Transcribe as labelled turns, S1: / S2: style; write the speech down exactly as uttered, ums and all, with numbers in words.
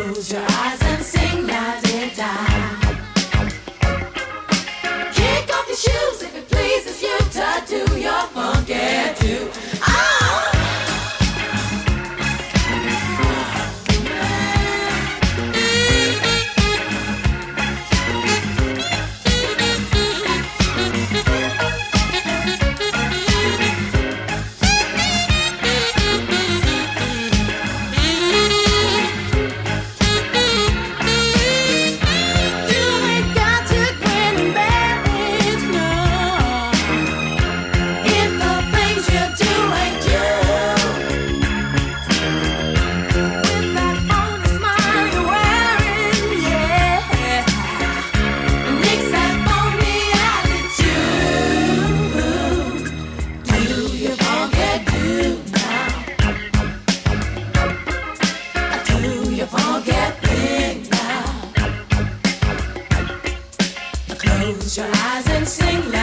S1: Close your eyes and sing la di da. Kick off your shoes if it pleases you to do your funky do. Oh! Close your eyes and sing.